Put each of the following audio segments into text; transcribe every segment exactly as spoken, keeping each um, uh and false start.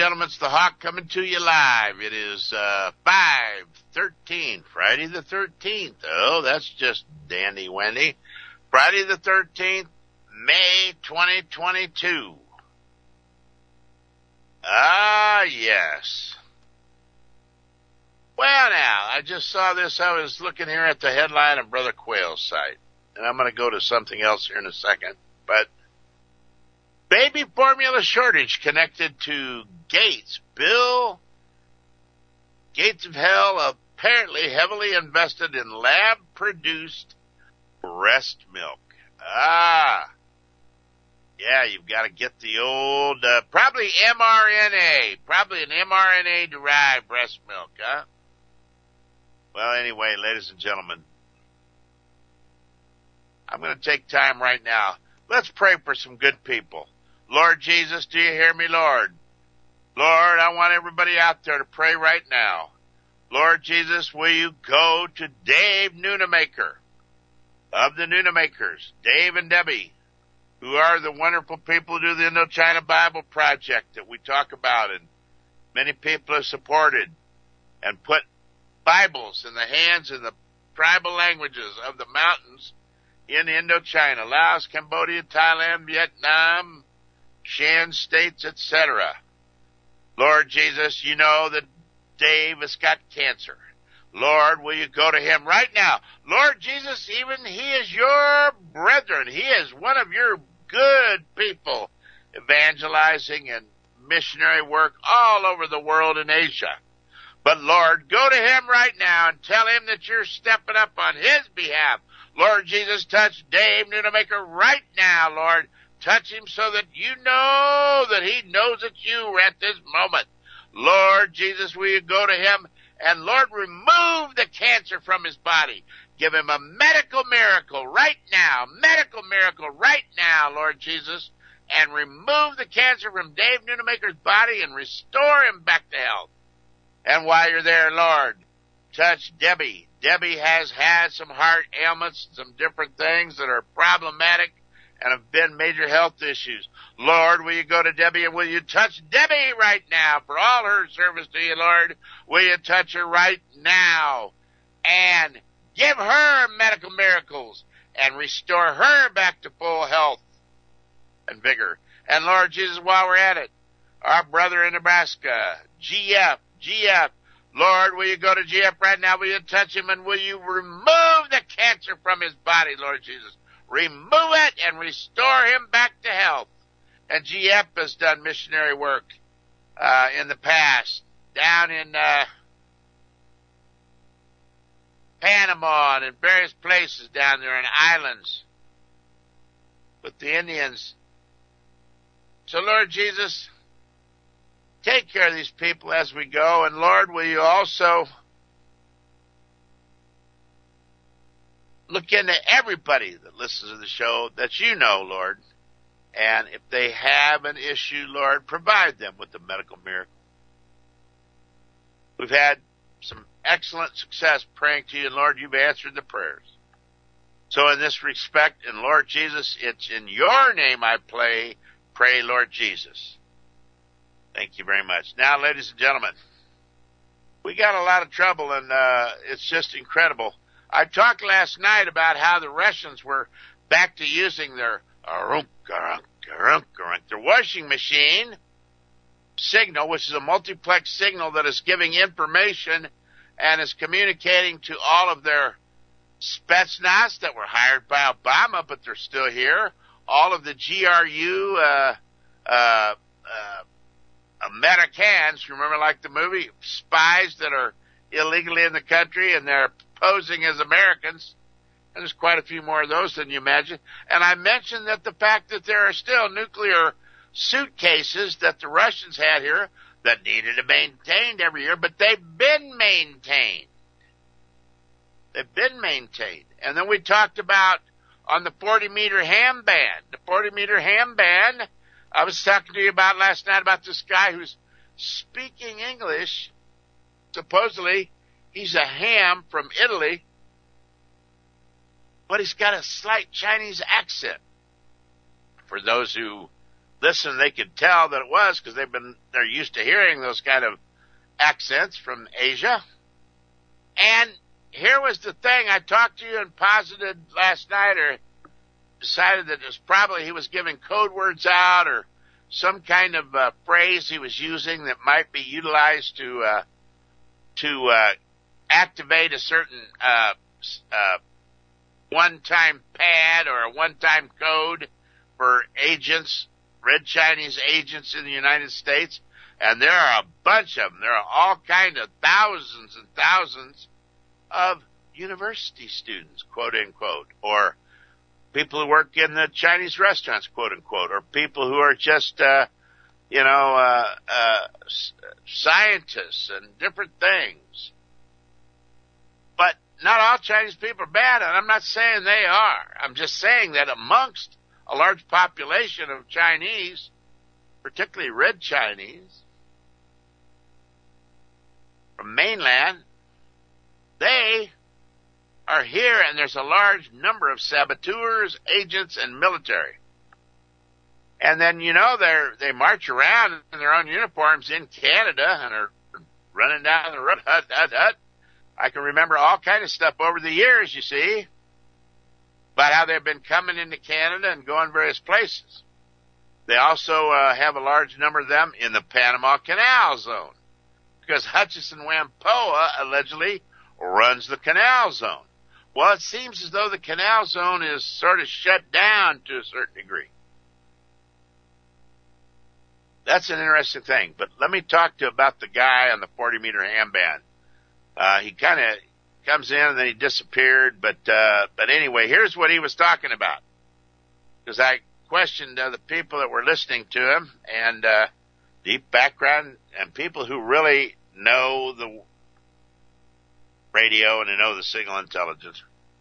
gentlemen, it's the Hawk coming to you live. It is uh, five thirteen, Friday the thirteenth. Oh, that's just dandy Wendy. Friday the thirteenth, May twenty twenty-two. Ah, yes. Well, now, I just saw this. I was looking here at the headline of Brother Quayle's site, and I'm going to go to something else here in a second. But baby formula shortage connected to Gates. Bill Gates of Hell apparently heavily invested in lab-produced breast milk. Ah, yeah, you've got to get the old, uh, probably mRNA, probably an mRNA-derived breast milk, huh? Well, anyway, ladies and gentlemen, I'm going to take time right now. Let's pray for some good people. Lord Jesus, do you hear me, Lord? Lord, I want everybody out there to pray right now. Lord Jesus, will you go to Dave Nunemaker of the Nunemakers, Dave and Debbie, who are the wonderful people who do the Indochina Bible Project that we talk about, and many people have supported and put Bibles in the hands of the tribal languages of the mountains in Indochina, Laos, Cambodia, Thailand, Vietnam, Shan states, et cetera. Lord Jesus, you know that Dave has got cancer. Lord, will you go to him right now? Lord Jesus, even he is your brethren. He is one of your good people evangelizing and missionary work all over the world in Asia. But Lord, go to him right now and tell him that you're stepping up on his behalf. Lord Jesus, touch Dave Nunemaker right now, Lord. Touch him so that you know that he knows it's you at this moment. Lord Jesus, will you go to him and, Lord, remove the cancer from his body. Give him a medical miracle right now, medical miracle right now, Lord Jesus, and remove the cancer from Dave Nunemaker's body and restore him back to health. And while you're there, Lord, touch Debbie. Debbie has had some heart ailments, some different things that are problematic and have been major health issues. Lord, will you go to Debbie and will you touch Debbie right now for all her service to you, Lord? Will you touch her right now and give her medical miracles and restore her back to full health and vigor? And Lord Jesus, while we're at it, our brother in Nebraska, G F, G F, Lord, will you go to G F right now? Will you touch him and will you remove the cancer from his body, Lord Jesus? Remove it and restore him back to health. And G F has done missionary work uh, in the past down in uh, Panama and in various places down there in islands with the Indians. So, Lord Jesus, take care of these people as we go. And, Lord, will you also look into everybody that listens to the show that you know, Lord. And if they have an issue, Lord, provide them with the medical miracle. We've had some excellent success praying to you, and, Lord, you've answered the prayers. So in this respect, and Lord Jesus, it's in your name I pray, pray, Lord Jesus. Thank you very much. Now, ladies and gentlemen, we got a lot of trouble, and uh, it's just incredible. I talked last night about how the Russians were back to using their their washing machine signal, which is a multiplex signal that is giving information and is communicating to all of their Spetsnaz that were hired by Obama, but they're still here. All of the G R U uh, uh, uh, Americans, remember like the movie, spies that are illegally in the country and they're posing as Americans. And there's quite a few more of those than you imagine. And I mentioned that the fact that there are still nuclear suitcases that the Russians had here that needed to be maintained every year, but they've been maintained. They've been maintained. And then we talked about on the forty meter ham ban. The forty meter ham ban, I was talking to you about last night about this guy who's speaking English. Supposedly, he's a ham from Italy, but he's got a slight Chinese accent. For those who listen, they could tell that it was because they've been, they're used to hearing those kind of accents from Asia. And here was the thing. I talked to you and posited last night, or decided that it was probably he was giving code words out or some kind of uh, phrase he was using that might be utilized to uh, to uh, activate a certain uh, uh, one-time pad or a one-time code for agents, Red Chinese agents in the United States. And there are a bunch of them. There are all kind of thousands and thousands of university students, quote unquote, or people who work in the Chinese restaurants, quote unquote, or people who are just, uh, you know, uh, uh, scientists and different things. But not all Chinese people are bad, and I'm not saying they are. I'm just saying that amongst a large population of Chinese, particularly Red Chinese, from mainland, they are here, and there's a large number of saboteurs, agents, and military. And then, you know, they're, they march around in their own uniforms in Canada and are running down the road, hut, hut, hut. I can remember all kind of stuff over the years, you see, about how they've been coming into Canada and going various places. They also uh, have a large number of them in the Panama Canal Zone, because Hutchison Whampoa allegedly runs the canal zone. Well, it seems as though the canal zone is sort of shut down to a certain degree. That's an interesting thing. But let me talk to you about the guy on the forty meter handband. Uh, he kind of comes in and then he disappeared. But, uh, but anyway, here's what he was talking about. Because I questioned uh, the people that were listening to him, and, uh, deep background and people who really know the radio and they know the signal intelligence.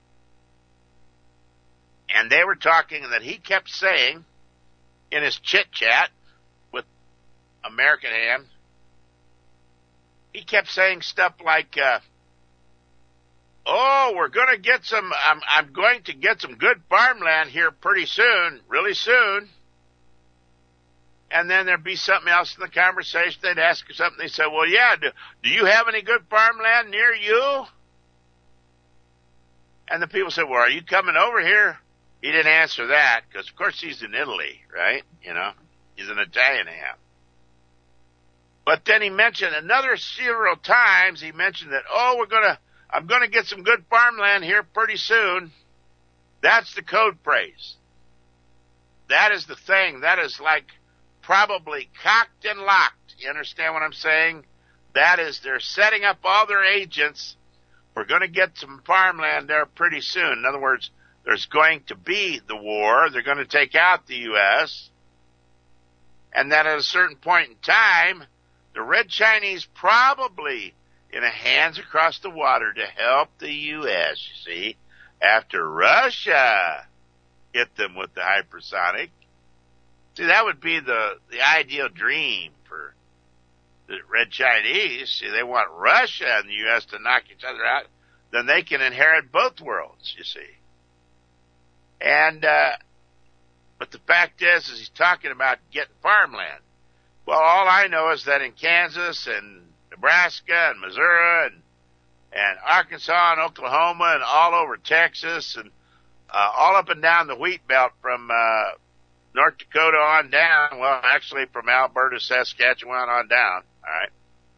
And they were talking that he kept saying in his chit chat with American Ham, he kept saying stuff like, uh, oh, we're going to get some, I'm, I'm going to get some good farmland here pretty soon, really soon. And then there'd be something else in the conversation. They'd ask you something. They said, well, yeah, do, do you have any good farmland near you? And the people said, well, are you coming over here? He didn't answer that because, of course, he's in Italy, right? You know, he's an Italian ham. But then he mentioned another several times, he mentioned that, oh, we're going to, I'm going to get some good farmland here pretty soon. That's the code phrase. That is the thing. That is like probably cocked and locked. You understand what I'm saying? That is, they're setting up all their agents. We're going to get some farmland there pretty soon. In other words, there's going to be the war. They're going to take out the U S. And then at a certain point in time, the Red Chinese probably in a hands across the water to help the U S, you see, after Russia hit them with the hypersonic. See, that would be the, the ideal dream for the Red Chinese. See, they want Russia and the U S to knock each other out. Then they can inherit both worlds, you see. And, uh, but the fact is, is he's talking about getting farmland. Well, all I know is that in Kansas and Nebraska and Missouri and, and Arkansas and Oklahoma and all over Texas and, uh, all up and down the wheat belt from, uh, North Dakota on down, well, actually from Alberta, Saskatchewan on down, all right,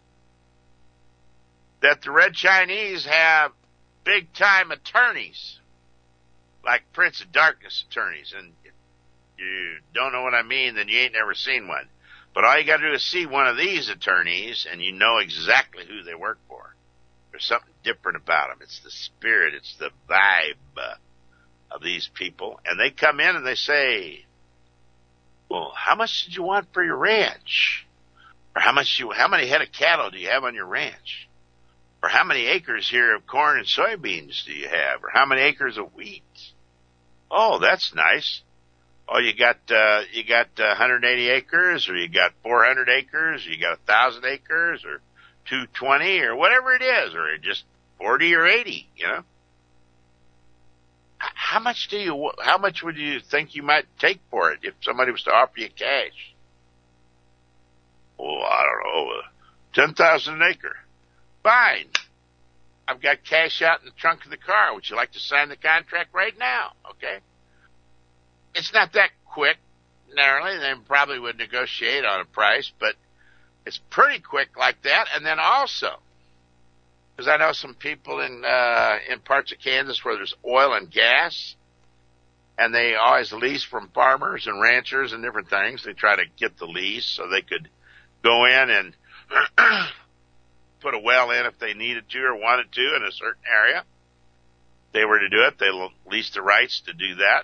that the Red Chinese have big-time attorneys, like Prince of Darkness attorneys, and if you don't know what I mean, then you ain't never seen one. But all you got to do is see one of these attorneys, and you know exactly who they work for. There's something different about them. It's the spirit, it's the vibe uh, of these people, and they come in and they say, well, how much did you want for your ranch? Or how much you, how many head of cattle do you have on your ranch? Or how many acres here of corn and soybeans do you have? Or how many acres of wheat? Oh, that's nice. Oh, you got, uh, you got uh, one hundred eighty acres, or you got four hundred acres, or you got one thousand acres, or two hundred twenty, or whatever it is, or just forty or eighty, you know? how much do you, how much would you think you might take for it if somebody was to offer you cash? Well, I don't know, uh, ten thousand an acre. Fine. I've got cash out in the trunk of the car. Would you like to sign the contract right now? Okay. It's not that quick, narrowly. They probably would negotiate on a price, but it's pretty quick like that. And then also, because I know some people in uh, in parts of Kansas where there's oil and gas, and they always lease from farmers and ranchers and different things. They try to get the lease so they could go in and put a well in if they needed to or wanted to in a certain area. If they were to do it, they lease the rights to do that.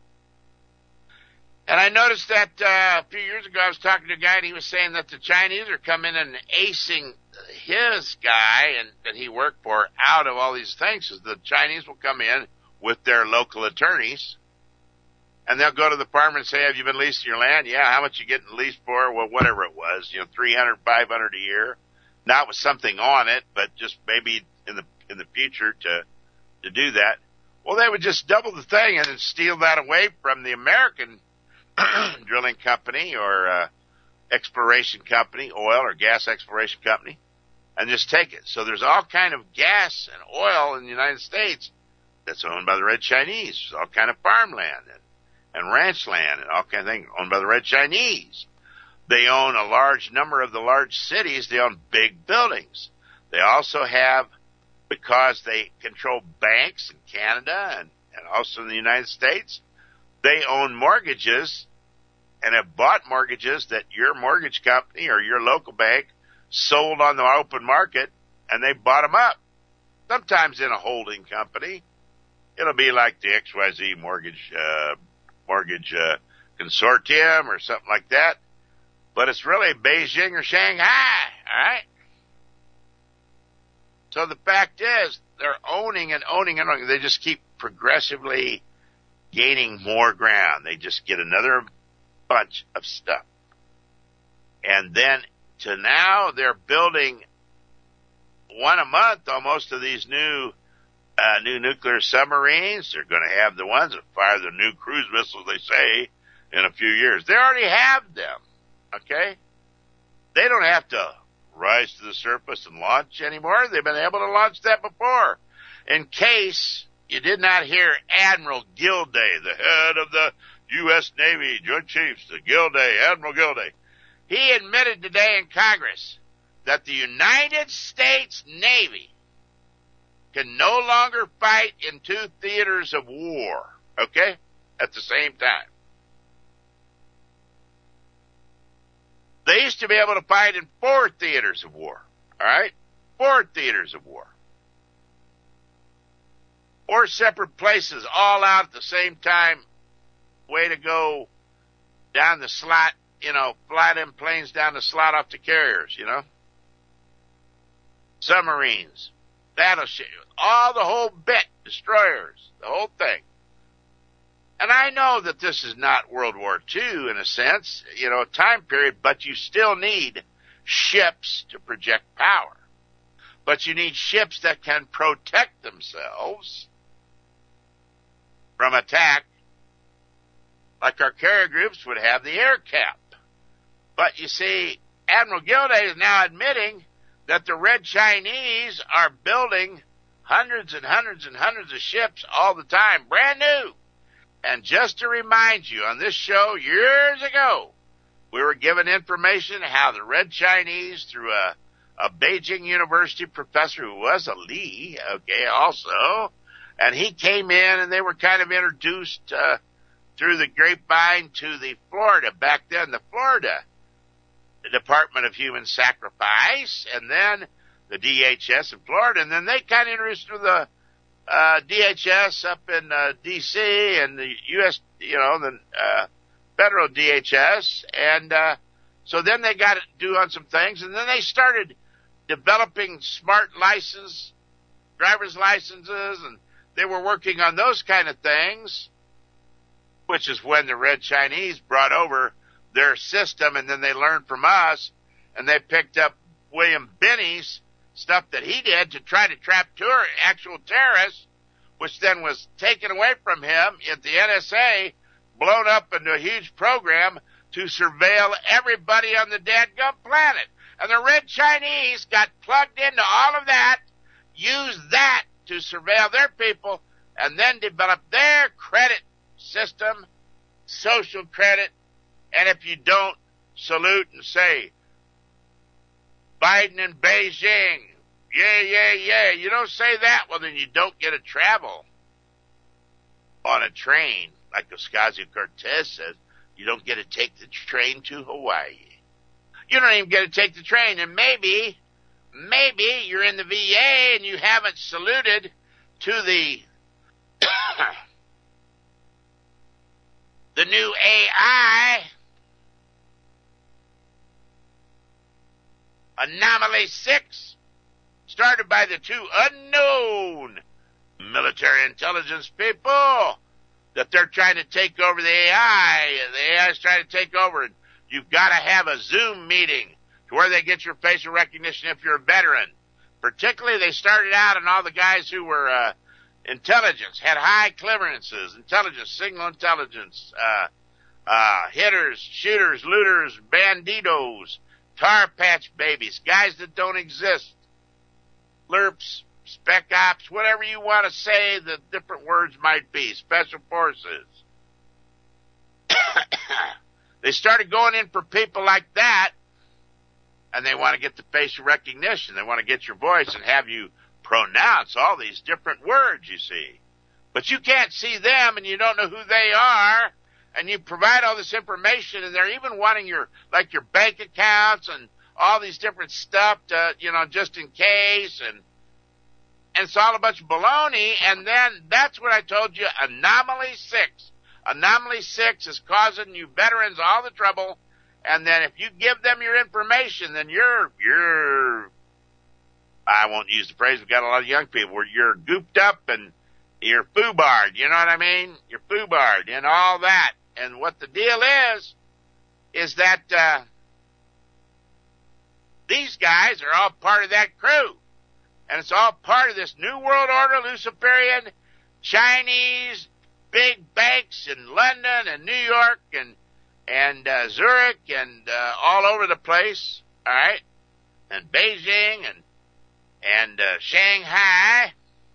And I noticed that uh, a few years ago I was talking to a guy and he was saying that the Chinese are coming and acing his guy and that he worked for out of all these things. Because the Chinese will come in with their local attorneys and they'll go to the farmer and say, have you been leasing your land? Yeah, how much you getting leased for? Well, whatever it was, you know, three hundred, five hundred a year. Not with something on it, but just maybe in the in the future to to do that. Well, they would just double the thing and then steal that away from the American drilling company or uh, exploration company, oil or gas exploration company, and just take it. So there's all kind of gas and oil in the United States that's owned by the Red Chinese. There's all kind of farmland and, and ranch land and all kind of things owned by the Red Chinese. They own a large number of the large cities. They own big buildings. They also have, because they control banks in Canada and, and also in the United States, they own mortgages and have bought mortgages that your mortgage company or your local bank sold on the open market, and they bought them up. Sometimes in a holding company. It'll be like the X Y Z mortgage, uh, mortgage, uh, consortium or something like that. But it's really Beijing or Shanghai, all right? So the fact is, they're owning and owning and owning. They just keep progressively gaining more ground. They just get another bunch of stuff. And then to now, they're building one a month on most of these new uh, new nuclear submarines. They're going to have the ones that fire the new cruise missiles, they say, in a few years. They already have them, okay? They don't have to rise to the surface and launch anymore. They've been able to launch that before. In case you did not hear Admiral Gilday, the head of the U S Navy Joint Chiefs, the Gilday, Admiral Gilday, he admitted today in Congress that the United States Navy can no longer fight in two theaters of war, okay, at the same time. They used to be able to fight in four theaters of war, all right? Four theaters of war. Four separate places, all out at the same time. Way to go down the slot, you know, fly them planes down the slot off the carriers, you know? Submarines, battleships, all the whole bit, destroyers, the whole thing. And I know that this is not World War Two in a sense, you know, time period, but you still need ships to project power. But you need ships that can protect themselves from attack, like our carrier groups would have the air cap. But you see, Admiral Gilday is now admitting that the Red Chinese are building hundreds and hundreds and hundreds of ships all the time, brand new. And just to remind you, on this show years ago, we were given information how the Red Chinese, through a, a Beijing University professor who was a Lee, okay, also, and he came in and they were kind of introduced uh, through the grapevine to the Florida, back then the Florida the Department of Human Sacrifice, and then the D H S in Florida, and then they kind of introduced to the uh, D H S up in uh, D C and the U S, you know, the uh, federal D H S, and uh, so then they got to do on some things, and then they started developing smart license, driver's licenses, and they were working on those kind of things, which is when the Red Chinese brought over their system, and then they learned from us, and they picked up William Binney's stuff that he did to try to trap tour, actual terrorists which then was taken away from him at the N S A, blown up into a huge program to surveil everybody on the dadgum planet. And the Red Chinese got plugged into all of that, used that to surveil their people, and then developed their credit system, social credit. And if you don't salute and say, Biden and Beijing, yeah, yeah, yeah, you don't say that, well, then you don't get to travel on a train, like Ocasio-Cortez says. You don't get to take the train to Hawaii. You don't even get to take the train, and maybe, maybe you're in the V A and you haven't saluted to the the new A I, Anomaly six, started by the two unknown military intelligence people, that they're trying to take over the A I. The A I is trying to take over. And you've got to have a Zoom meeting to where they get your facial recognition if you're a veteran. Particularly, they started out and all the guys who were uh, intelligence, had high clearances, intelligence, signal intelligence, uh, uh, hitters, shooters, looters, banditos, tar patch babies, guys that don't exist, lerps, spec ops, whatever you want to say, the different words might be, special forces. They started going in for people like that, and they want to get the facial recognition. They want to get your voice and have you pronounce all these different words, you see. But you can't see them, and you don't know who they are, and you provide all this information, and they're even wanting your, like your bank accounts and all these different stuff to, you know, just in case, and And it's all a bunch of baloney, and then that's what I told you, Anomaly six. Anomaly six is causing you veterans all the trouble, and then if you give them your information, then you're, you're, I won't use the phrase, we've got a lot of young people, where you're gooped up and you're foobarred, you know what I mean? You're foobarred and all that. And what the deal is, is that, uh, these guys are all part of that crew. And it's all part of this New World Order, Luciferian, Chinese, big banks in London and New York and and uh, Zurich and uh, all over the place, all right? And Beijing and and uh, Shanghai.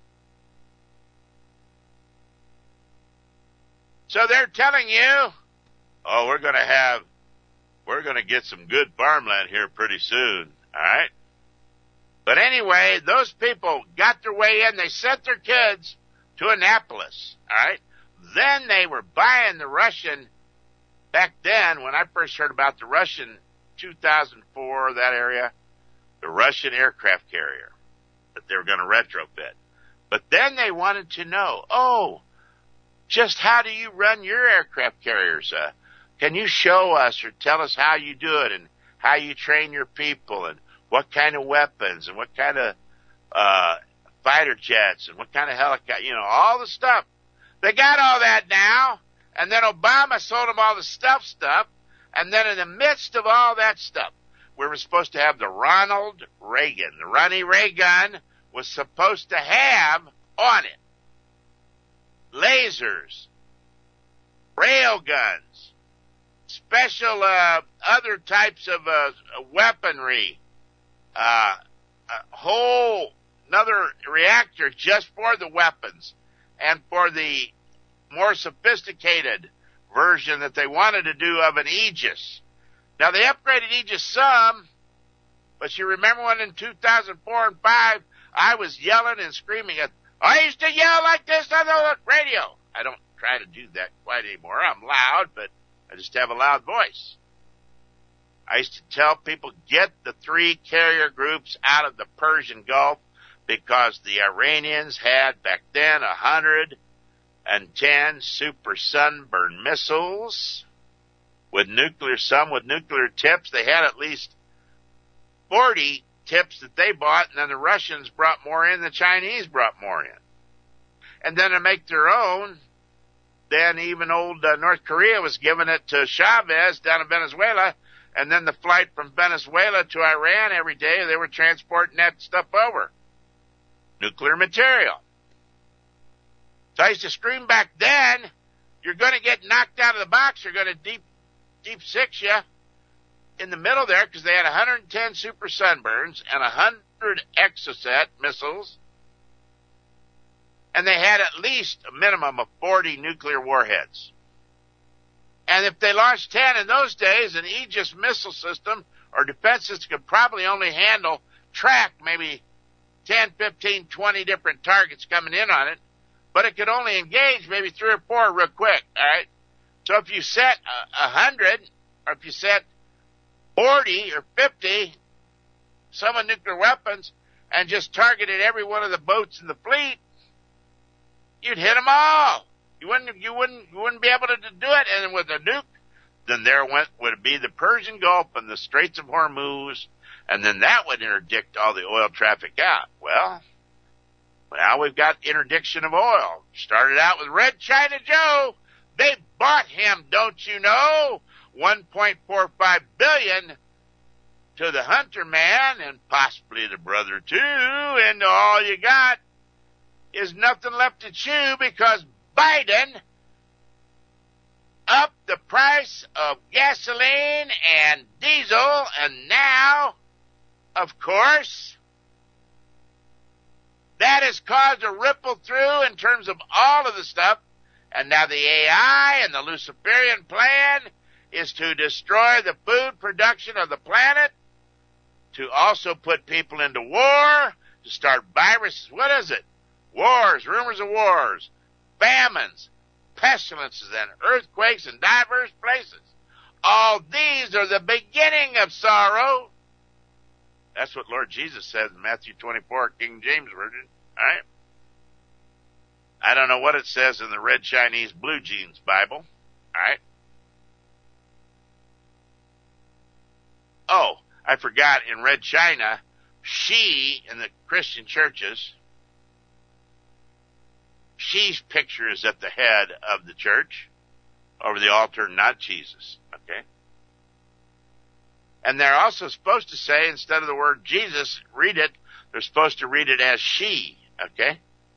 So they're telling you, oh, we're going to have, we're going to get some good farmland here pretty soon, all right? But anyway, those people got their way in. They sent their kids to Annapolis, all right? Then they were buying the Russian, back then, when I first heard about the Russian, two thousand four, that area, the Russian aircraft carrier that they were going to retrofit. But then they wanted to know, oh, just how do you run your aircraft carriers? Uh, can you show us or tell us how you do it and how you train your people and what kind of weapons and what kind of uh fighter jets and what kind of helicopter, you know, all the stuff. They got all that now, and then Obama sold them all the stuff stuff, and then in the midst of all that stuff, we were supposed to have the Ronald Reagan. The Ronnie Reagan was supposed to have on it lasers, rail guns, special uh other types of uh weaponry, Uh, a whole another reactor just for the weapons and for the more sophisticated version that they wanted to do of an Aegis. Now they upgraded Aegis some, but you remember when in two thousand four and five I was yelling and screaming at, I used to yell like this on the radio. I don't try to do that quite anymore. I'm loud, but I just have a loud voice. I used to tell people, get the three carrier groups out of the Persian Gulf because the Iranians had back then one hundred ten super Sunburn missiles with nuclear, some with nuclear tips. They had at least forty tips that they bought, and then the Russians brought more in, the Chinese brought more in. And then to make their own, then even old uh, North Korea was giving it to Chavez down in Venezuela. And then the flight from Venezuela to Iran every day, they were transporting that stuff over. Nuclear material. So I used to scream back then, you're going to get knocked out of the box, you're going to deep, deep six you in the middle there, because they had one hundred ten Super Sunburns and one hundred Exocet missiles, and they had at least a minimum of forty nuclear warheads. And if they launched ten in those days, an Aegis missile system or defense system could probably only handle, track maybe ten, fifteen, twenty different targets coming in on it, but it could only engage maybe three or four real quick, all right? So if you set a hundred, or if you set forty or fifty, some of nuclear weapons, and just targeted every one of the boats in the fleet, you'd hit them all. You wouldn't, you wouldn't, you wouldn't be able to do it. And with a nuke, then there went would be the Persian Gulf and the Straits of Hormuz, and then that would interdict all the oil traffic out. Well, now we've got interdiction of oil. Started out with Red China Joe. They bought him, don't you know? one point four five billion dollars to the Hunter man and possibly the brother too, and all you got is nothing left to chew because Biden upped the price of gasoline and diesel, and now, of course, that has caused a ripple through in terms of all of the stuff, and now the A I and the Luciferian plan is to destroy the food production of the planet, to also put people into war, to start viruses. What is it? Wars, rumors of wars, famines, pestilences, and earthquakes in diverse places. All these are the beginning of sorrow. That's what Lord Jesus says in Matthew twenty-four, King James Version. All right? I don't know what it says in the Red Chinese Blue Jeans Bible. All right? Oh, I forgot, in Red China, she, in the Christian churches, she's picture is at the head of the church over the altar, not Jesus. Okay? And they're also supposed to say, instead of the word Jesus, read it, they're supposed to read it as she. Okay?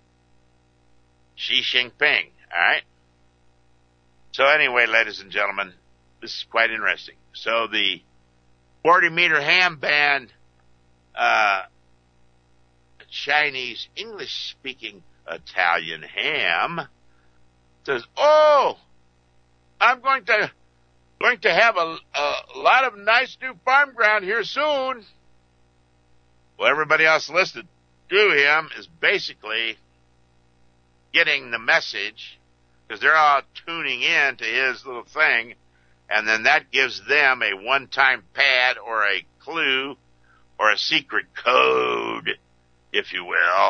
Xi Jinping. Alright? So anyway, ladies and gentlemen, this is quite interesting. So the forty meter ham band, uh, Chinese English speaking Italian ham says, oh, I'm going to, going to have a, a lot of nice new farm ground here soon. Well, everybody else listed to him is basically getting the message because they're all tuning in to his little thing. And then that gives them a one-time pad or a clue or a secret code, if you will,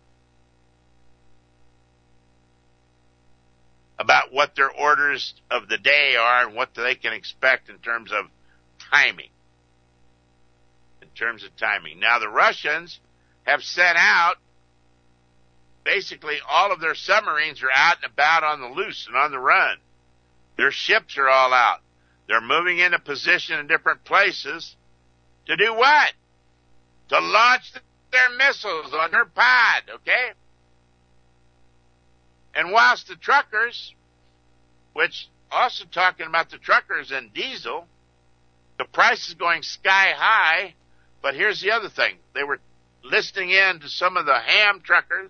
about what their orders of the day are and what they can expect in terms of timing. In terms of timing. Now, the Russians have sent out, basically all of their submarines are out and about on the loose and on the run. Their ships are all out. They're moving into position in different places to do what? To launch their missiles on their pod, okay? And whilst the truckers, which also talking about the truckers and diesel, the price is going sky high, but here's the other thing. They were listening in to some of the ham truckers,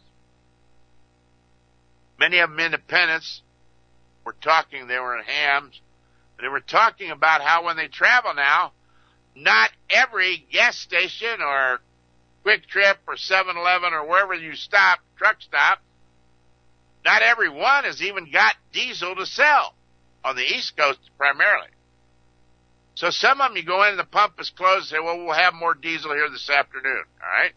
many of them independents, were talking, they were in hams, they were talking about how when they travel now, not every gas station or Quick Trip or seven eleven or wherever you stop, truck stop, not every one has even got diesel to sell on the East Coast primarily. So some of them you go in and the pump is closed and say, well, we'll have more diesel here this afternoon, all right?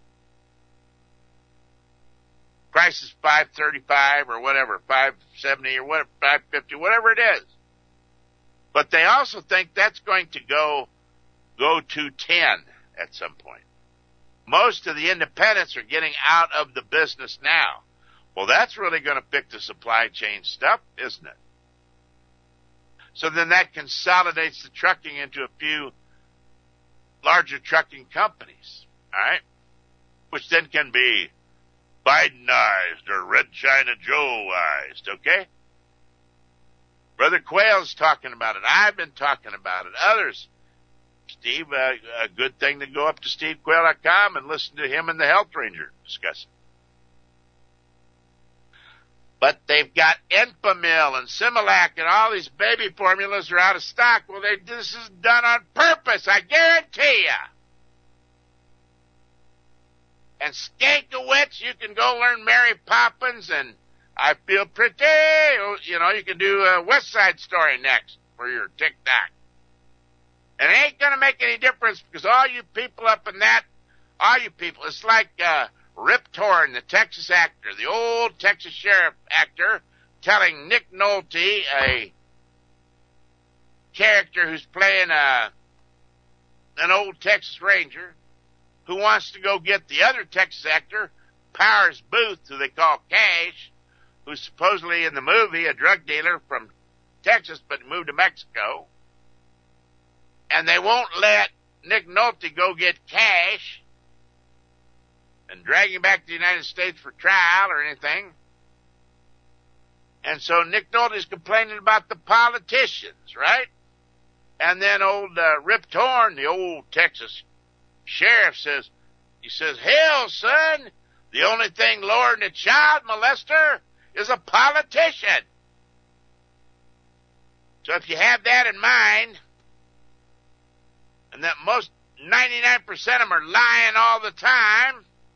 Price is five thirty-five or whatever, five seventy or whatever, five fifty, whatever it is. But they also think that's going to go go to ten at some point. Most of the independents are getting out of the business now. Well, that's really going to fix the supply chain stuff, isn't it? So then that consolidates the trucking into a few larger trucking companies, all right? Which then can be Bidenized or Red China Joe-ized, okay? Brother Quayle's talking about it. I've been talking about it. Others. Steve, uh, a good thing to go up to steve quayle dot com and listen to him and the Health Ranger discuss it. But they've got Enfamil and Similac and all these baby formulas are out of stock. Well, they, this is done on purpose, I guarantee you. And Skankowitz, you can go learn Mary Poppins and I Feel Pretty. You know, you can do a West Side Story next for your TikTok. And it ain't going to make any difference because all you people up in that, all you people, it's like uh, Rip Torn, the Texas actor, the old Texas sheriff actor, telling Nick Nolte, a character who's playing a, an old Texas Ranger, who wants to go get the other Texas actor, Powers Booth, who they call Cash, who's supposedly in the movie a drug dealer from Texas but moved to Mexico. And they won't let Nick Nolte go get Cash and drag him back to the United States for trial or anything. And so Nick Nolte's complaining about the politicians, right? And then old uh, Rip Torn, the old Texas sheriff, says, he says, hell, son, the only thing lower than a child molester is a politician. So if you have that in mind, and that most ninety-nine percent of them are lying all the time,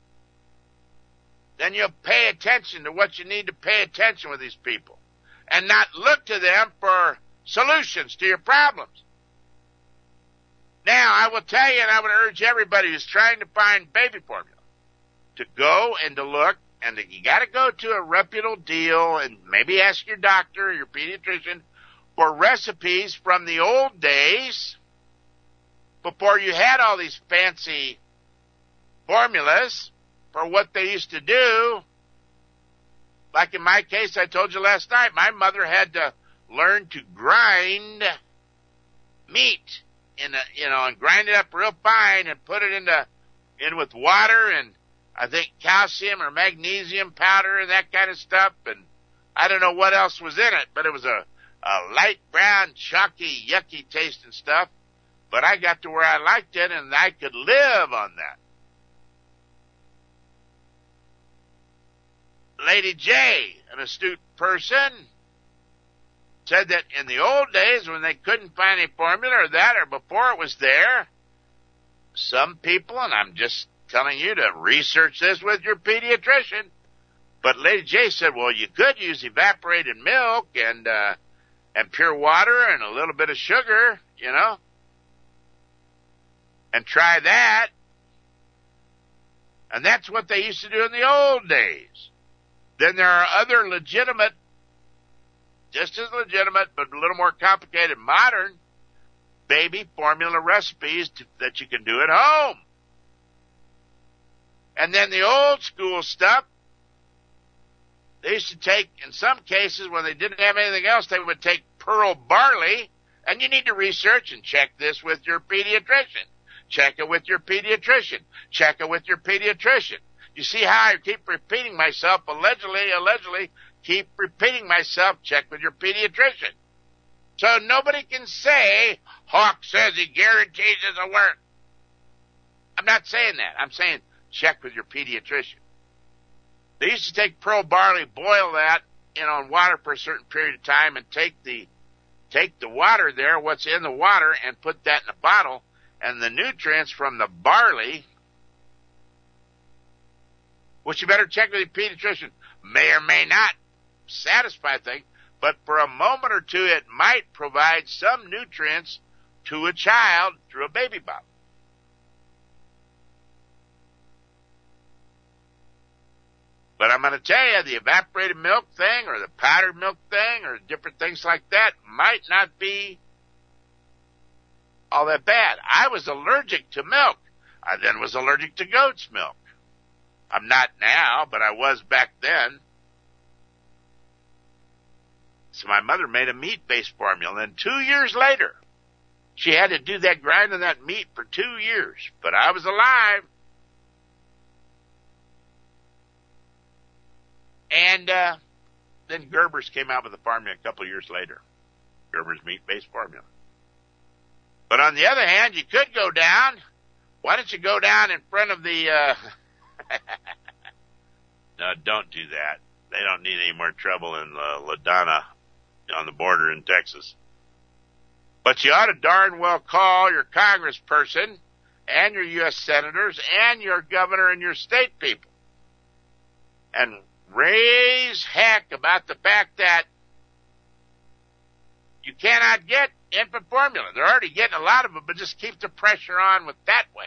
then you'll pay attention to what you need to pay attention with these people and not look to them for solutions to your problems. Now, I will tell you, and I would urge everybody who's trying to find baby formula to go and to look, and to, you got to go to a reputable deal and maybe ask your doctor or your pediatrician for recipes from the old days before you had all these fancy formulas for what they used to do. Like in my case, I told you last night, my mother had to learn to grind meat in a, you know, and grind it up real fine and put it into, in with water and I think calcium or magnesium powder and that kind of stuff. And I don't know what else was in it, but it was a, a light brown, chalky, yucky tasting stuff. But I got to where I liked it and I could live on that. Lady J, an astute person, said that in the old days when they couldn't find any formula or that or before it was there, some people, and I'm just telling you to research this with your pediatrician, but Lady J said, well, you could use evaporated milk and, uh, and pure water and a little bit of sugar, you know, and try that. And that's what they used to do in the old days. Then there are other legitimate, just as legitimate, but a little more complicated, modern baby formula recipes to, that you can do at home. And then the old school stuff, they used to take, in some cases, when they didn't have anything else, they would take pearl barley, and you need to research and check this with your pediatrician. Check it with your pediatrician. Check it with your pediatrician. You see how I keep repeating myself, allegedly, allegedly, keep repeating myself, check with your pediatrician. So nobody can say, Hawk says he guarantees it'll work. I'm not saying that. I'm saying check with your pediatrician. They used to take pearl barley, boil that, you know, in water for a certain period of time and take the, take the water there, what's in the water, and put that in a bottle, and the nutrients from the barley, which you better check with your pediatrician, may or may not satisfy things, but for a moment or two it might provide some nutrients to a child through a baby bottle. But I'm going to tell you, the evaporated milk thing or the powdered milk thing or different things like that might not be all that bad. I was allergic to milk. I then was allergic to goat's milk. I'm not now, but I was back then. So my mother made a meat-based formula, and two years later, she had to do that grinding that meat for two years. But I was alive. And uh, then Gerber's came out with a formula a couple of years later. Gerber's meat-based formula. But on the other hand, you could go down. Why don't you go down in front of the... Uh... No, don't do that. They don't need any more trouble in uh, LaDonna on the border in Texas. But you ought to darn well call your congressperson and your U S senators and your governor and your state people and raise heck about the fact that you cannot get infant formula. They're already getting a lot of it, but just keep the pressure on with that way.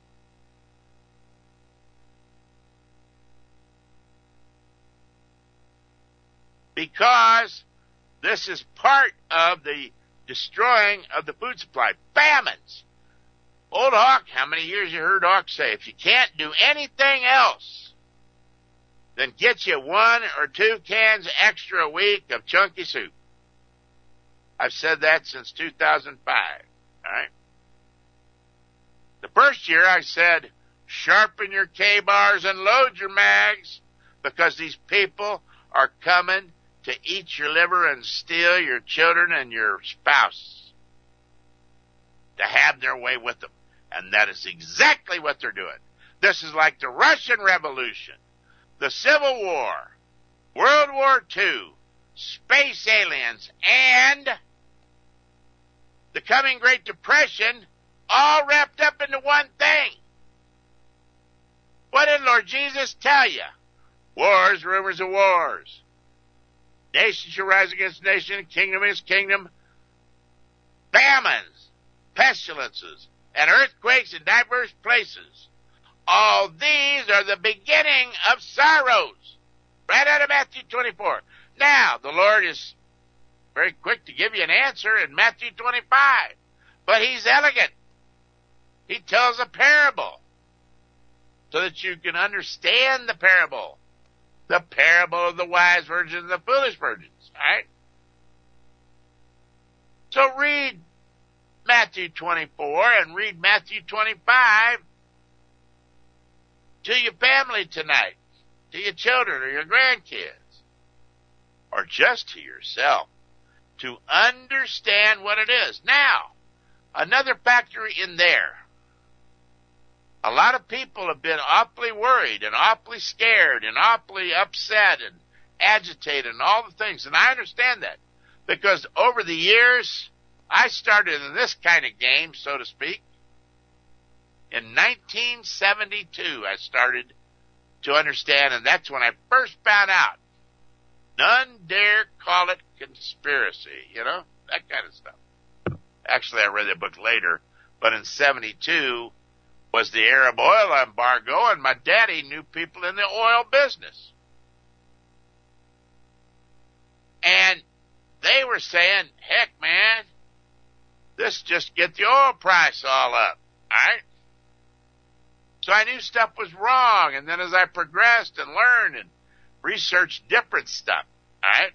Because this is part of the destroying of the food supply. Famines. Old Hawk, how many years you heard Hawk say, if you can't do anything else, then get you one or two cans extra a week of chunky soup. I've said that since two thousand five. All right. The first year I said, sharpen your K-bars and load your mags, because these people are coming to eat your liver and steal your children and your spouse, to have their way with them. And that is exactly what they're doing. This is like the Russian Revolution, the Civil War, World War Two, space aliens, and the coming Great Depression, all wrapped up into one thing. What did Lord Jesus tell you? Wars, rumors of wars. Nation shall rise against nation, kingdom against kingdom. Famines, pestilences, and earthquakes in diverse places. All these are the beginning of sorrows. Right out of Matthew twenty-four. Now, the Lord is very quick to give you an answer in Matthew twenty-five. But he's elegant. He tells a parable so that you can understand the parable. The parable of the wise virgins and the foolish virgins. All right? So read Matthew twenty-four and read Matthew twenty-five to your family tonight, to your children or your grandkids, or just to yourself, to understand what it is. Now, another factor in there. A lot of people have been awfully worried and awfully scared and awfully upset and agitated and all the things. And I understand that, because over the years, I started in this kind of game, so to speak. In nineteen seventy-two, I started to understand, and that's when I first found out. None dare call it conspiracy, you know, that kind of stuff. Actually, I read the book later, but in seventy-two was the Arab oil embargo, and my daddy knew people in the oil business. And they were saying, heck, man, this just get the oil price all up, all right? So I knew stuff was wrong, and then as I progressed and learned and researched different stuff, all right?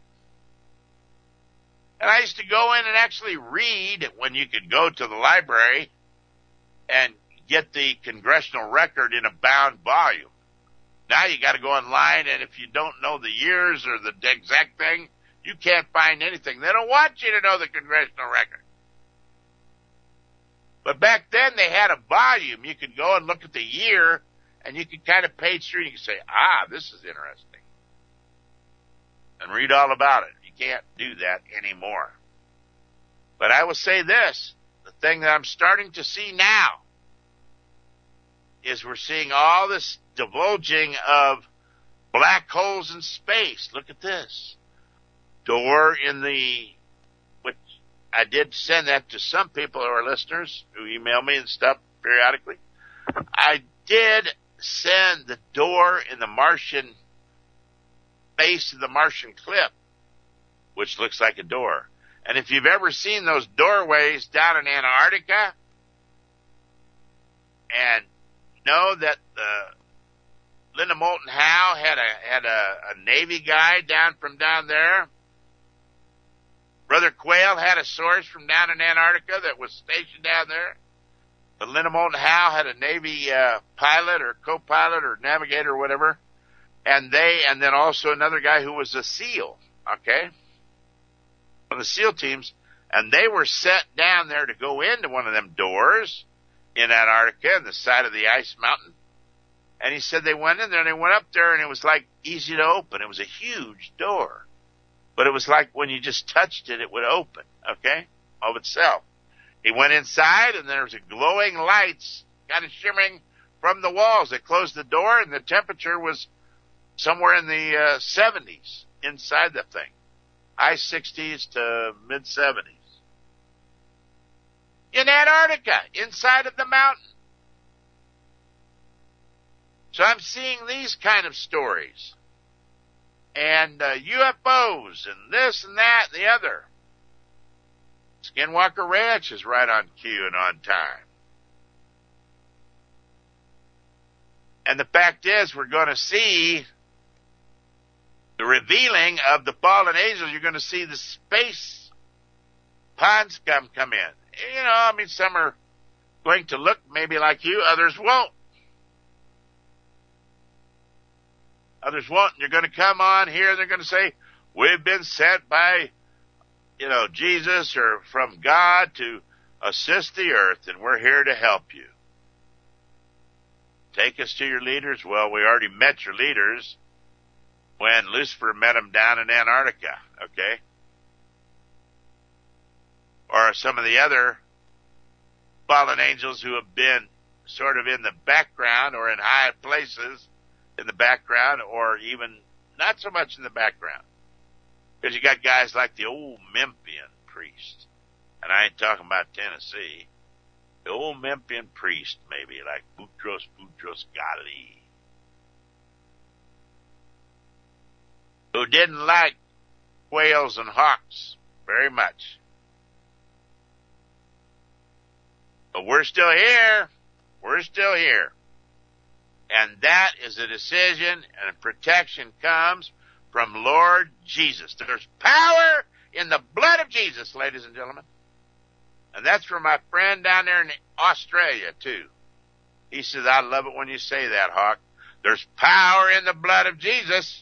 And I used to go in and actually read when you could go to the library and get the congressional record in a bound volume. Now you got to go online, and if you don't know the years or the exact thing, you can't find anything. They don't want you to know the congressional record. But back then they had a volume. You could go and look at the year, and you could kind of page through, and you could say, ah, this is interesting, and read all about it. You can't do that anymore. But I will say this, the thing that I'm starting to see now is we're seeing all this divulging of black holes in space. Look at this. Door in the, which I did send that to some people who are listeners who email me and stuff periodically. I did send the door in the Martian, base of the Martian cliff, which looks like a door. And if you've ever seen those doorways down in Antarctica, and know that uh, Linda Moulton Howe had a had a, a Navy guy down from down there. Brother Quayle had a source from down in Antarctica that was stationed down there. But Linda Moulton Howe had a Navy uh, pilot or co-pilot or navigator or whatever. And they, and then also another guy who was a SEAL, okay, on the SEAL teams, and they were set down there to go into one of them doors in Antarctica in the side of the ice mountain. And he said they went in there and they went up there and it was like easy to open. It was a huge door, but it was like when you just touched it, it would open, okay, of itself. He went inside and there was a glowing lights kind of shimmering from the walls. They closed the door and the temperature was somewhere in the uh, seventies inside the thing. High sixties to mid seventies. In Antarctica, inside of the mountain. So I'm seeing these kind of stories. And uh, U F Os and this and that and the other. Skinwalker Ranch is right on cue and on time. And the fact is, we're going to see the revealing of the fallen angels. You're going to see the space pond scum come in. You know, I mean, some are going to look maybe like you, others won't. Others won't. And you're going to come on here and they're going to say, we've been sent by, you know, Jesus or from God to assist the earth, and we're here to help you. Take us to your leaders. Well, we already met your leaders when Lucifer met them down in Antarctica, okay? Or some of the other fallen angels who have been sort of in the background or in high places in the background, or even not so much in the background. Because you got guys like the old Memphian priest. And I ain't talking about Tennessee. The old Memphian priest, maybe, like Boutros Boutros Ghali, who didn't like whales and hawks very much. But we're still here. We're still here. And that is a decision, and protection comes from Lord Jesus. There's power in the blood of Jesus, ladies and gentlemen. And that's for my friend down there in Australia, too. He says, I love it when you say that, Hawk. There's power in the blood of Jesus.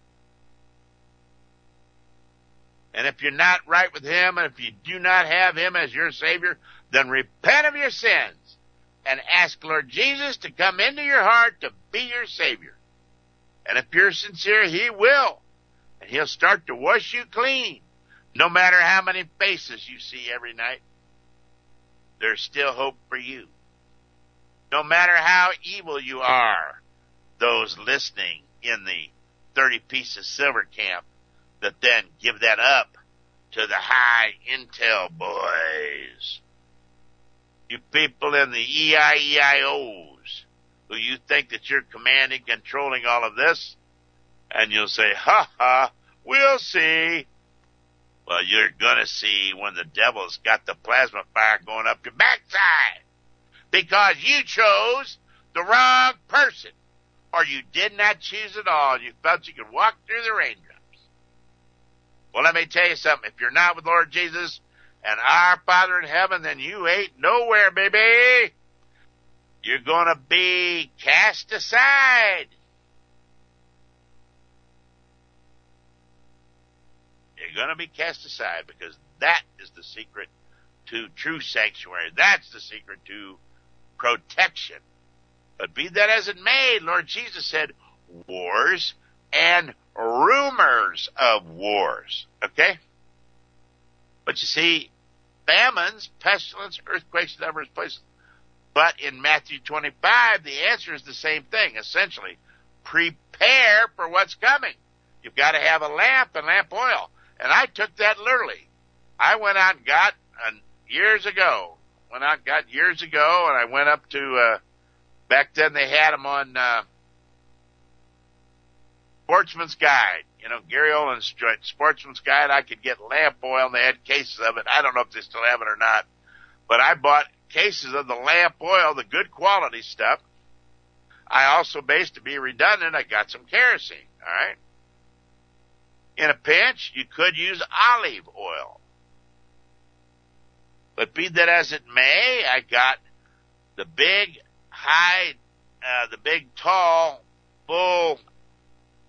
And if you're not right with him, and if you do not have him as your Savior, then repent of your sins and ask Lord Jesus to come into your heart to be your Savior. And if you're sincere, he will. And he'll start to wash you clean. No matter how many faces you see every night, there's still hope for you. No matter how evil you are, those listening in the thirty pieces silver camp that then give that up to the high intel boys. You people in the E I E I Os who you think that you're commanding, controlling all of this, and you'll say, ha ha, we'll see. Well, you're gonna see when the devil's got the plasma fire going up your backside. Because you chose the wrong person. Or you did not choose at all. You felt you could walk through the raindrops. Well, let me tell you something. If you're not with Lord Jesus and our Father in heaven, then you ain't nowhere, baby. You're gonna be cast aside. You're going to be cast aside, because that is the secret to true sanctuary. That's the secret to protection. But be that as it may, Lord Jesus said, wars and rumors of wars. Okay? But you see, famines, pestilence, earthquakes, numerous places. But in Matthew twenty-five, the answer is the same thing, essentially. Prepare for what's coming. You've got to have a lamp and lamp oil. And I took that literally. I went out and got, uh, years ago, went out and got years ago, and I went up to, uh, back then they had them on, uh, Sportsman's Guide. You know, Gary Oland's joint, Sportsman's Guide. I could get lamp oil, and they had cases of it. I don't know if they still have it or not. But I bought cases of the lamp oil, the good quality stuff. I also, based to be redundant, I got some kerosene, all right? In a pinch, you could use olive oil. But be that as it may, I got the big, high, uh, the big, tall, full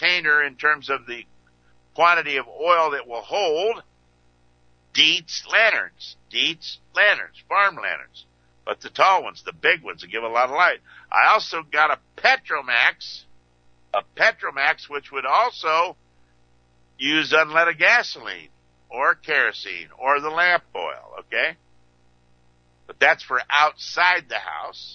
container in terms of the quantity of oil it will hold, Dietz lanterns, Dietz lanterns, farm lanterns. But the tall ones, the big ones that give a lot of light. I also got a Petromax, a Petromax which would also use unleaded gasoline or kerosene or the lamp oil, okay? But that's for outside the house.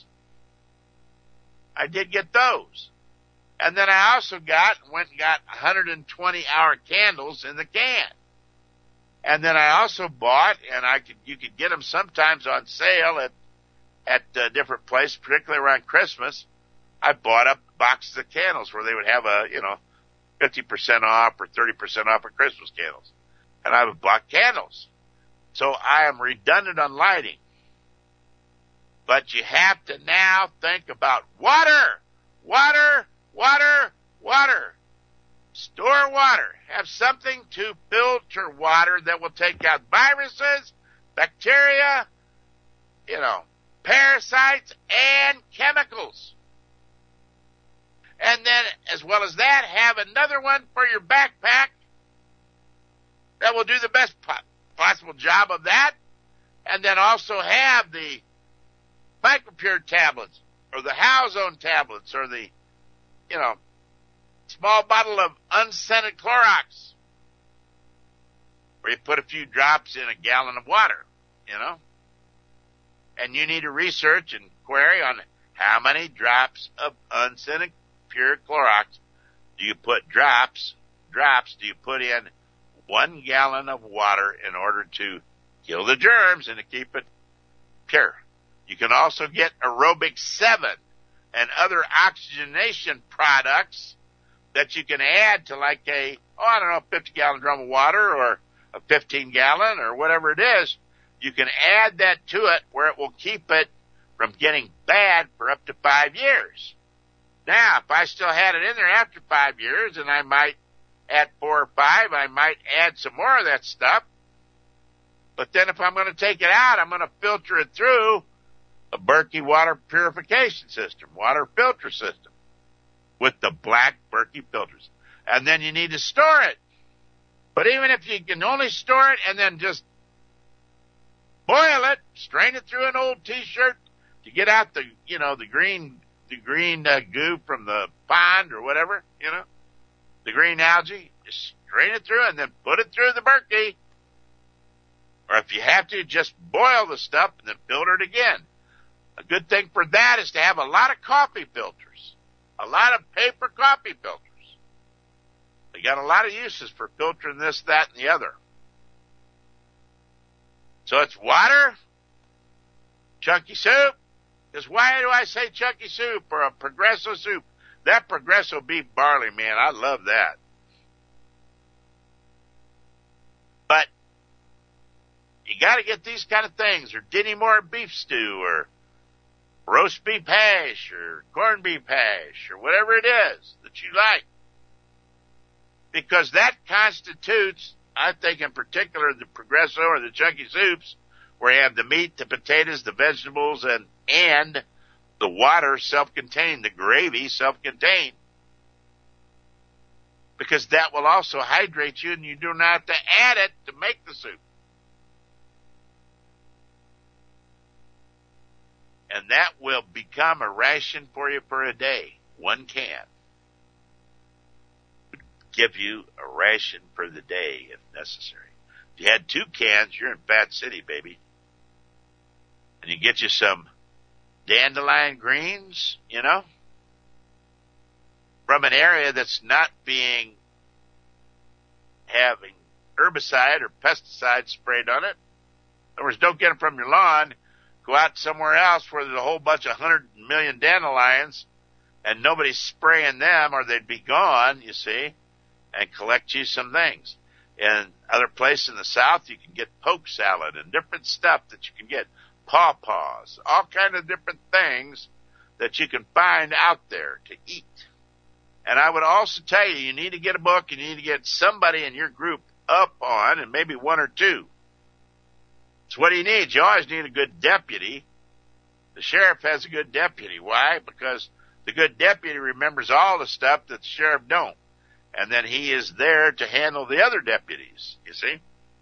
I did get those. And then I also got, went and got one hundred twenty hour candles in the can. And then I also bought, and I could, you could get them sometimes on sale at, at uh, different places, particularly around Christmas. I bought up boxes of candles where they would have a, you know, fifty percent off or thirty percent off of Christmas candles. And I would bought candles. So I am redundant on lighting. But you have to now think about water, water, water, water. Store water. Have something to filter water that will take out viruses, bacteria, you know, parasites, and chemicals. And then, as well as that, have another one for your backpack that will do the best possible job of that. And then also have the MicroPure tablets or the Halzone tablets or the, you know, small bottle of unscented Clorox where you put a few drops in a gallon of water, you know. And you need to research and query on how many drops of unscented pure Clorox do you put drops, drops do you put in one gallon of water in order to kill the germs and to keep it pure. You can also get Aerobic seven and other oxygenation products that you can add to like a, oh, I don't know, fifty gallon drum of water or a fifteen gallon or whatever it is. You can add that to it where it will keep it from getting bad for up to five years. Now, if I still had it in there after five years and I might add four or five, I might add some more of that stuff. But then if I'm going to take it out, I'm going to filter it through a Berkey water purification system, water filter system with the black Berkey filters. And then you need to store it. But even if you can only store it and then just boil it, strain it through an old T-shirt to get out the, you know, the green, the green uh, goo from the pond or whatever, you know, the green algae, just strain it through and then put it through the Berkey. Or if you have to, just boil the stuff and then filter it again. A good thing for that is to have a lot of coffee filters, a lot of paper coffee filters. They got a lot of uses for filtering this, that, and the other. So it's water, chunky soup. Because why do I say chunky soup or a Progresso soup? That Progresso beef barley, man, I love that. But you got to get these kind of things, or Denny Moore beef stew, or roast beef hash, or corned beef hash, or whatever it is that you like. Because that constitutes, I think in particular, the Progresso or the chunky soups, where you have the meat, the potatoes, the vegetables, and, and the water self-contained, the gravy self-contained. Because that will also hydrate you, and you do not have to add it to make the soup. And that will become a ration for you for a day. One can would give you a ration for the day if necessary. If you had two cans, you're in Fat City, baby. And you get you some dandelion greens, you know, from an area that's not being, having herbicide or pesticide sprayed on it. In other words, don't get them from your lawn. Go out somewhere else where there's a whole bunch of hundred million dandelions and nobody's spraying them, or they'd be gone, you see, and collect you some things. In other places in the South, you can get poke salad and different stuff that you can get, pawpaws, all kind of different things that you can find out there to eat. And I would also tell you, you need to get a book, and you need to get somebody in your group up on, and maybe one or two. So what do you need? You always need a good deputy. The sheriff has a good deputy. Why? Because the good deputy remembers all the stuff that the sheriff don't. and then he is there to handle the other deputies, you see.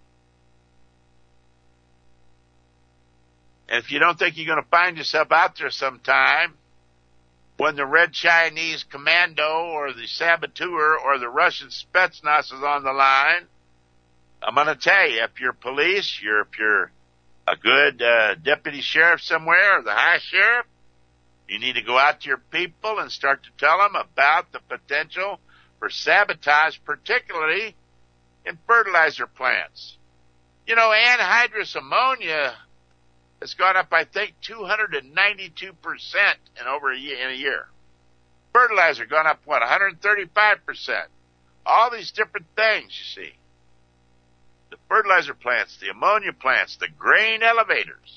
And if you don't think you're going to find yourself out there sometime when the Red Chinese Commando or the Saboteur or the Russian Spetsnaz is on the line, I'm going to tell you, if you're police, you're, if you're a good uh, deputy sheriff somewhere or the high sheriff, you need to go out to your people and start to tell them about the potential for sabotage, particularly in fertilizer plants. You know, anhydrous ammonia has gone up, I think, two hundred ninety-two percent in over a year, in a year. Fertilizer gone up, what, one hundred thirty-five percent. All these different things, you see. The fertilizer plants, the ammonia plants, the grain elevators.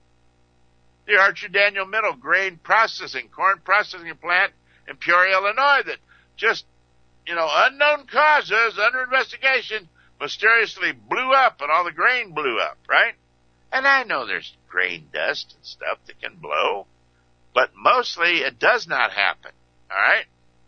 The Archer Daniel Middle grain processing, corn processing plant in Peoria, Illinois that just, you know, unknown causes, under investigation, mysteriously blew up and all the grain blew up, right? And I know there's grain dust and stuff that can blow, but mostly it does not happen, all right?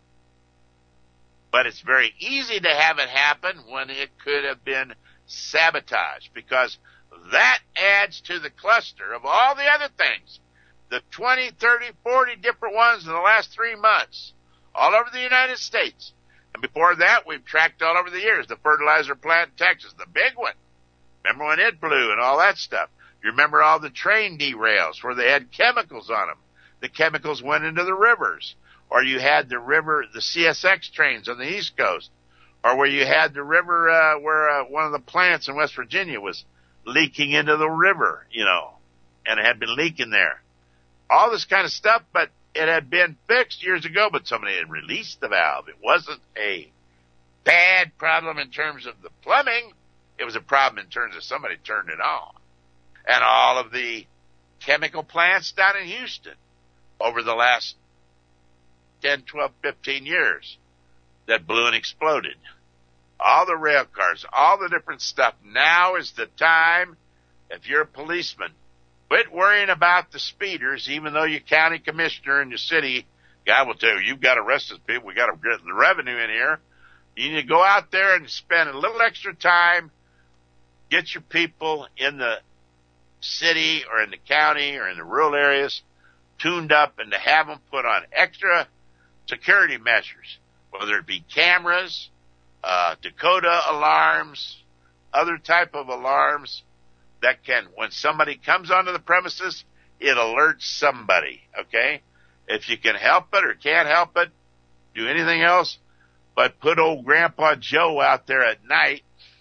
But it's very easy to have it happen when it could have been sabotaged, because that adds to the cluster of all the other things, the twenty, thirty, forty different ones in the last three months, all over the United States. And before that, we've tracked all over the years, the fertilizer plant in Texas, the big one. Remember when it blew and all that stuff? You remember all the train derails where they had chemicals on them. The chemicals went into the rivers. Or you had the river, the C S X trains on the East Coast. Or where you had the river uh, where uh, one of the plants in West Virginia was leaking into the river, you know, and it had been leaking there. All this kind of stuff, but it had been fixed years ago, but somebody had released the valve. It wasn't a bad problem in terms of the plumbing. It was a problem in terms of somebody turned it on. And all of the chemical plants down in Houston over the last ten, twelve, fifteen years that blew and exploded. All the rail cars, all the different stuff. Now is the time, if you're a policeman, quit worrying about the speeders, even though you're county commissioner in the city. God will tell you, you've got to arrest these people. We got to get the revenue in here. You need to go out there and spend a little extra time, get your people in the city or in the county or in the rural areas tuned up, and to have them put on extra security measures, whether it be cameras, uh, Dakota alarms, other type of alarms that can, when somebody comes onto the premises, it alerts somebody, okay? If you can help it or can't help it, do anything else, but put old Grandpa Joe out there at night,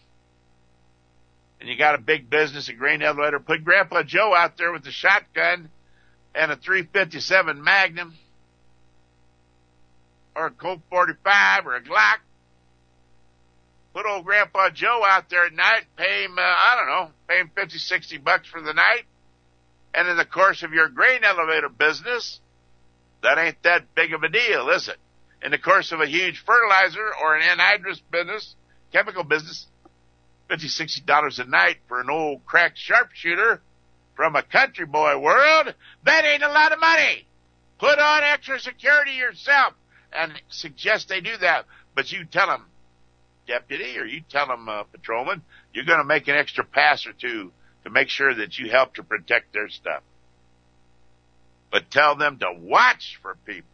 and you got a big business, a grain elevator, put Grandpa Joe out there with a shotgun and a three fifty-seven Magnum, or a Colt forty-five, or a Glock. Put old Grandpa Joe out there at night, pay him, uh, I don't know, pay him fifty, sixty bucks for the night. And in the course of your grain elevator business, that ain't that big of a deal, is it? In the course of a huge fertilizer or an anhydrous business, chemical business, fifty, sixty dollars a night for an old crack sharpshooter from a country boy world, that ain't a lot of money. Put on extra security yourself and suggest they do that. But you tell them, deputy, or you tell them, uh, patrolman, you're going to make an extra pass or two to make sure that you help to protect their stuff. But tell them to watch for people.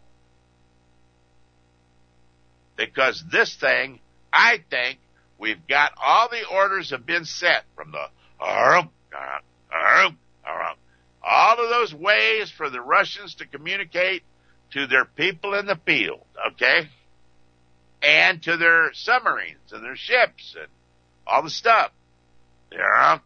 Because this thing, I think, we've got all the orders have been set from the all of those ways for the Russians to communicate to their people in the field, okay? And to their submarines and their ships and all the stuff. You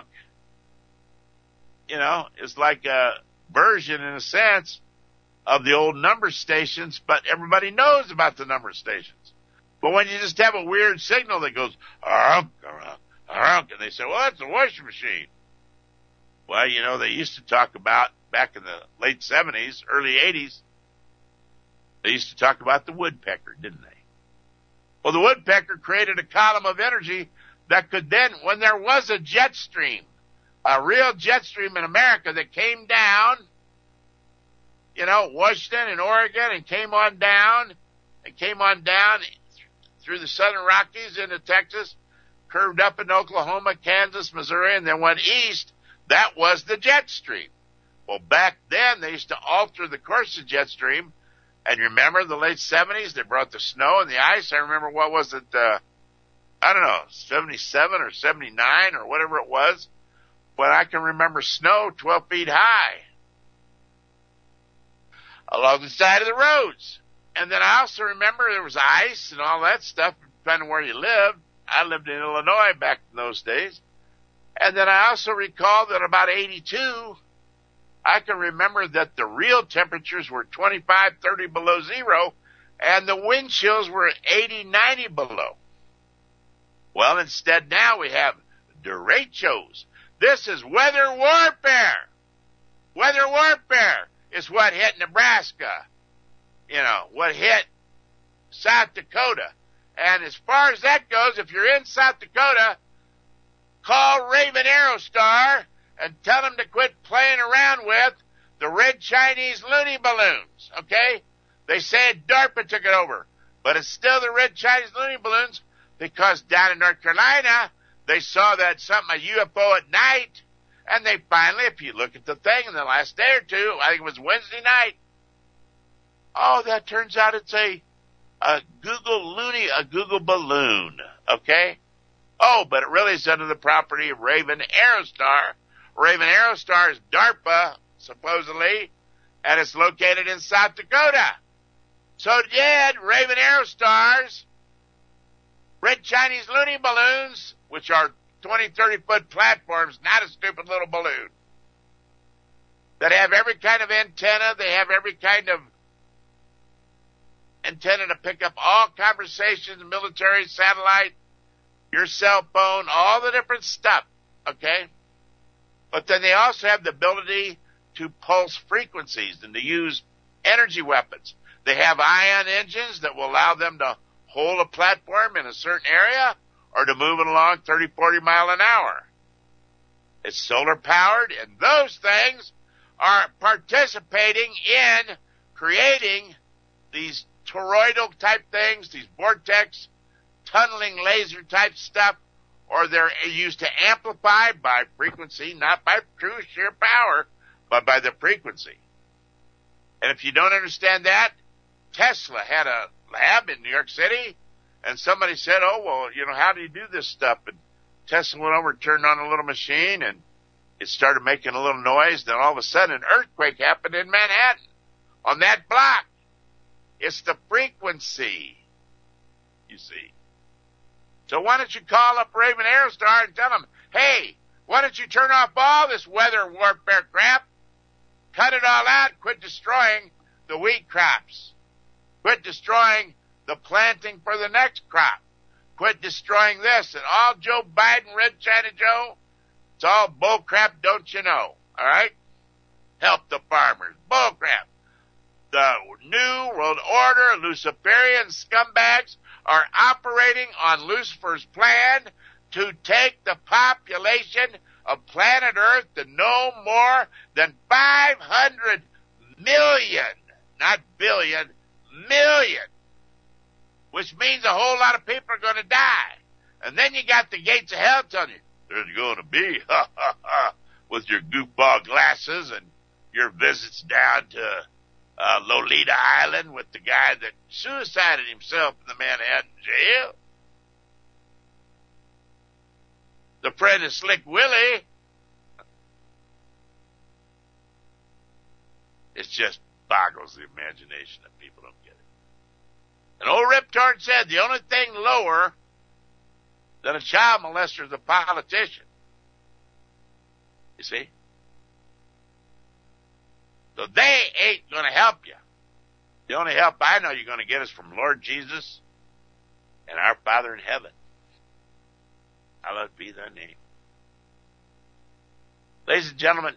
know, it's like a version, in a sense, of the old number stations, but everybody knows about the number stations. But when you just have a weird signal that goes, and they say, well, that's a washing machine. Well, you know, they used to talk about, back in the late seventies, early eighties, they used to talk about the woodpecker, didn't they? Well, the woodpecker created a column of energy that could then, when there was a jet stream, a real jet stream in America that came down, you know, Washington and Oregon, and came on down, and came on down through the Southern Rockies into Texas, curved up in Oklahoma, Kansas, Missouri, and then went east. That was the jet stream. Well, back then, they used to alter the course of the jet stream. And remember the late seventies, they brought the snow and the ice. I remember, what was it, uh, I don't know, seventy-seven or seventy-nine or whatever it was. But I can remember snow twelve feet high along the side of the roads. And then I also remember there was ice and all that stuff, depending on where you lived. I lived in Illinois back in those days. And then I also recall that about eighty-two, I can remember that the real temperatures were twenty-five, thirty below zero, and the wind chills were eighty, ninety below. Well, instead now we have derechos. This is weather warfare. Weather warfare is what hit Nebraska, you know, what hit South Dakota. And as far as that goes, if you're in South Dakota, call Raven Aerostar and tell them to quit playing around with the red Chinese loony balloons, okay? They say DARPA took it over, but it's still the red Chinese loony balloons, because down in North Carolina, they saw that something, a U F O at night, and they finally, if you look at the thing in the last day or two, I think it was Wednesday night, oh, that turns out it's a, a Google loony, a Google balloon, okay? Oh, but it really is under the property of Raven Aerostar. Raven Aerostar is DARPA, supposedly, and it's located in South Dakota. So did Raven Aerostar's red Chinese loony balloons, which are twenty, thirty foot platforms, not a stupid little balloon, that have every kind of antenna. They have every kind of antenna to pick up all conversations, military, satellite, your cell phone, all the different stuff, okay? But then they also have the ability to pulse frequencies and to use energy weapons. They have ion engines that will allow them to hold a platform in a certain area or to move it along thirty, forty mile an hour. It's solar powered, and those things are participating in creating these toroidal type things, these vortex, tunneling laser type stuff, or they're used to amplify by frequency, not by true sheer power, but by the frequency. And if you don't understand that, Tesla had a lab in New York City, and somebody said, oh, well, you know, how do you do this stuff? And Tesla went over and turned on a little machine, and it started making a little noise. Then all of a sudden, an earthquake happened in Manhattan on that block. It's the frequency, you see. So why don't you call up Raven Aerostar and tell them, hey, why don't you turn off all this weather warfare crap, cut it all out, quit destroying the wheat crops, quit destroying the planting for the next crop, quit destroying this, and all Joe Biden, Red China Joe, it's all bull crap, don't you know, all right? Help the farmers, bull crap. The New World Order, Luciferian scumbags are operating on Lucifer's plan to take the population of planet Earth to no more than five hundred million, not billion, million, which means a whole lot of people are going to die. And then you got the gates of hell telling you, there's going to be, ha, ha, ha, with your goofball glasses and your visits down to Uh, Lolita Island with the guy that suicided himself in the Manhattan jail. The friend of Slick Willie. It just boggles the imagination that people don't get it. And old Rip Torn said the only thing lower than a child molester is a politician. You see? So they ain't going to help you. The only help I know you're going to get is from Lord Jesus and our Father in heaven. Hallowed be thy name. Ladies and gentlemen,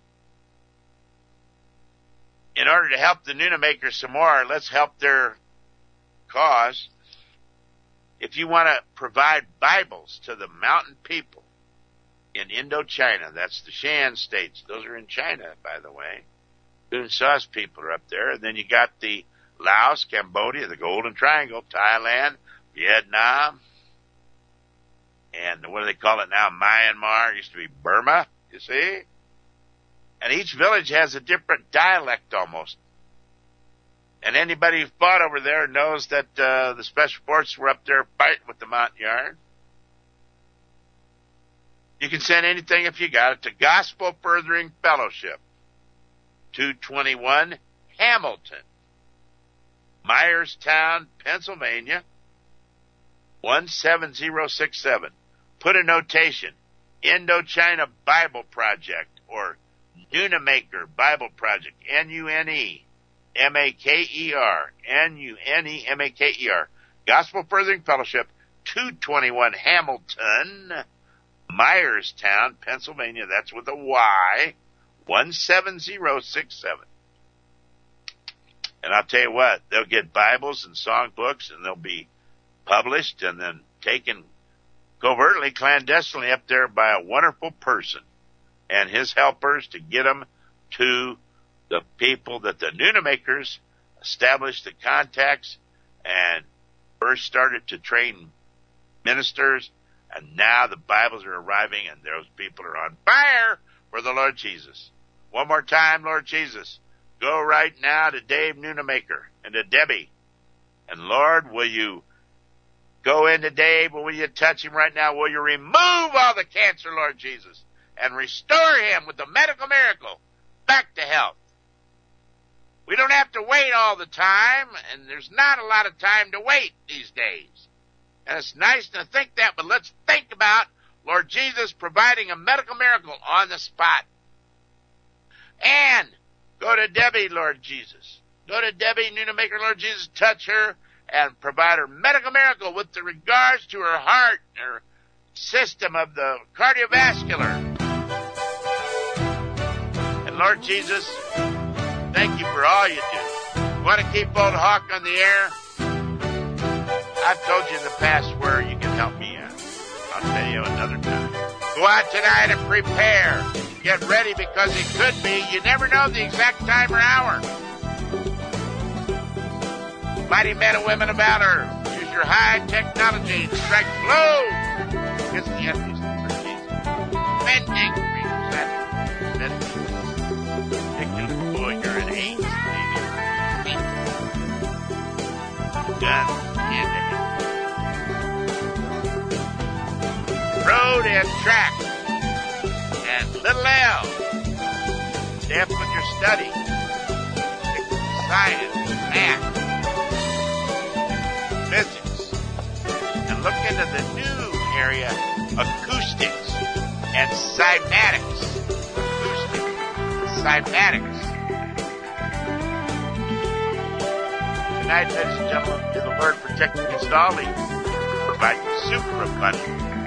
in order to help the Nunamakers some more, let's help their cause. If you want to provide Bibles to the mountain people in Indochina, that's the Shan states. Those are in China, by the way. Sauce people are up there, and then you got the Laos, Cambodia, the Golden Triangle, Thailand, Vietnam, and what do they call it now? Myanmar. It used to be Burma, you see? And each village has a different dialect almost. And anybody who fought over there knows that uh, the special forces were up there fighting with the Montagnard. You can send anything if you got it to Gospel Furthering Fellowship, two twenty-one Hamilton, Myerstown, Pennsylvania, one seven zero six seven. Put a notation, Indochina Bible Project, or Nunemaker Bible Project, N U N E M A K E R, N U N E M A K E R, Gospel Furthering Fellowship, two twenty-one Hamilton, Myerstown, Pennsylvania, that's with a Y, one seven zero six seven. And I'll tell you what, they'll get Bibles and song books, and they'll be published and then taken covertly, clandestinely up there by a wonderful person and his helpers to get them to the people that the Nunamakers established the contacts and first started to train ministers, and now the Bibles are arriving and those people are on fire for the Lord Jesus. One more time, Lord Jesus, go right now to Dave Nunemaker and to Debbie. And Lord, will you go into Dave, will you touch him right now? Will you remove all the cancer, Lord Jesus, and restore him with the medical miracle back to health? We don't have to wait all the time, and there's not a lot of time to wait these days. And it's nice to think that, but let's think about Lord Jesus providing a medical miracle on the spot. And go to Debbie, Lord Jesus. Go to Debbie Nunemaker, Lord Jesus, touch her and provide her medical miracle with the regards to her heart, her system of the cardiovascular. And Lord Jesus, thank you for all you do. You want to keep Old Hawk on the air? I've told you in the past where you can help me out. I'll tell you another time. Go out tonight and prepare. Get ready because it could be. You never know the exact time or hour. Mighty men and women of valor, use your high technology to strike blows against the enemies of Jesus. Bending fingers at that ridiculous boy, you're an ace, baby. Gun in the head. Road and track. And little L. Stay up with your study. Science, math, physics, and look into the new area, acoustics and cymatics. Acoustics and cymatics. Tonight, ladies and gentlemen, may the Lord protect and against all evil, provide super abundant